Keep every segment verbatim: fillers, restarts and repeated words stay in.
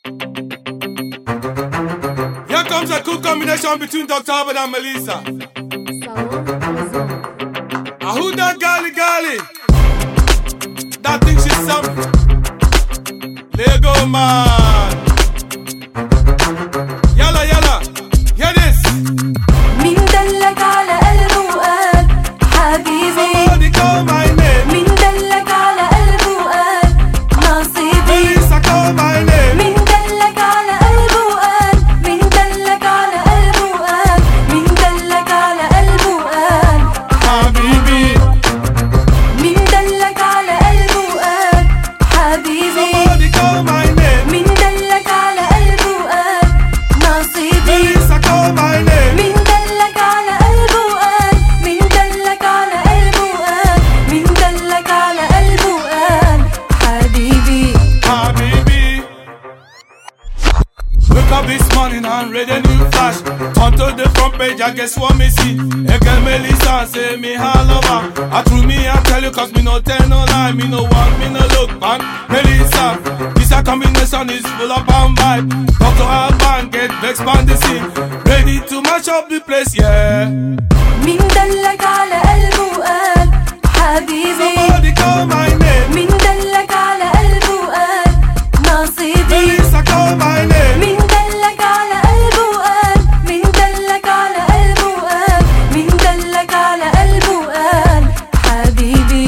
Here comes a cool combination between Doctor Albert and Melissa. Ah, who that gali gali? That thinks she's something. Lego man. Yalla yalla, hear this. مين دلك على قلبه وقال حبيبي؟ Somebody call my name. مين دلك على قلبه وقال نصيبي؟ Melissa call my name. مين دلك على قلبه وقال مين دلك على قلبه وقال مين دلك على قلبه وقال حبيبي. مين دلك على قلبه وقال حبيبي؟ Somebody call my name. مين دلك على قلبه وقال نصيبي؟ Melissa call my name. مين دلك على قلبه وقال مين دلك على قلبه وقال مين دلك على قلبه وقال حبيبي؟ Habibi. Wake up this morning and read a new flash. Turn to the front page, I guess what me see. A girl Melissa say me all over. I threw me I tell you cause me no tell no lie. Me no want, me no look man. Melissa, this a combination is full of bomb vibe. Talk to Alban, get vexed on the scene. Ready to mash up the place, yeah. مين دلك على قلبه وقال حبيبي؟ Somebody call my name. مين دلك على قلبه وقال نصيبي؟ Melissa call my name. مين دلك على قلبه وقال مين دلك على قلبه وقال مين دلك على قلبه وقال حبيبي؟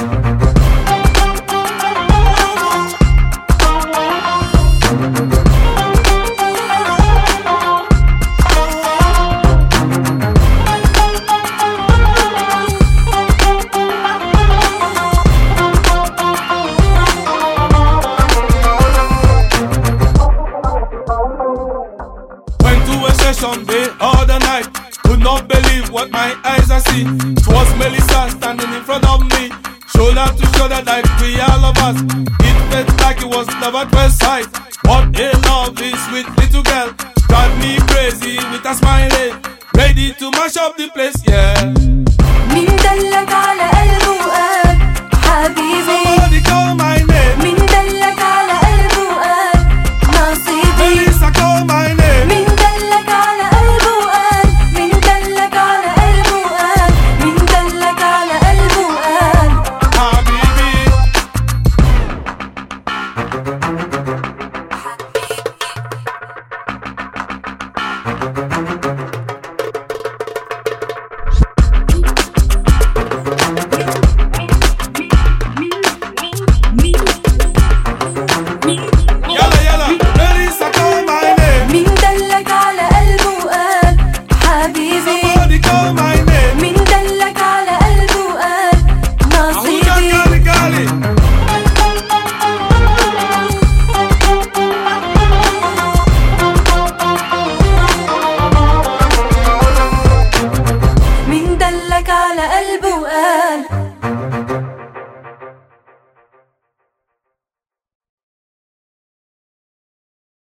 Went to a session the other night. Could not believe what my eyes are see. It was Melissa standing in front of me, shoulder to shoulder like we all of us. It felt like it was love at first sight. What a lovely sweet little girl, drive me crazy with a smile, ready to mash up the place, yeah. مين دلك على قلبه وقال حبيبي؟ Somebody call my name. مين دلك على قلبه وقال نصيبي؟ Melissa call my name. مين دلك على قلبه وقال مين دلك على قلبه وقال مين دلك على قلبه وقال Habibi. Yalla yalla, Melissa call my name. مين دلك على قلبه وقال حبيبي؟ Somebody call my name. مين دلك على قلبه وقال Ah, who that نصيبي؟ gali gali? مين دلك على قلبه وقال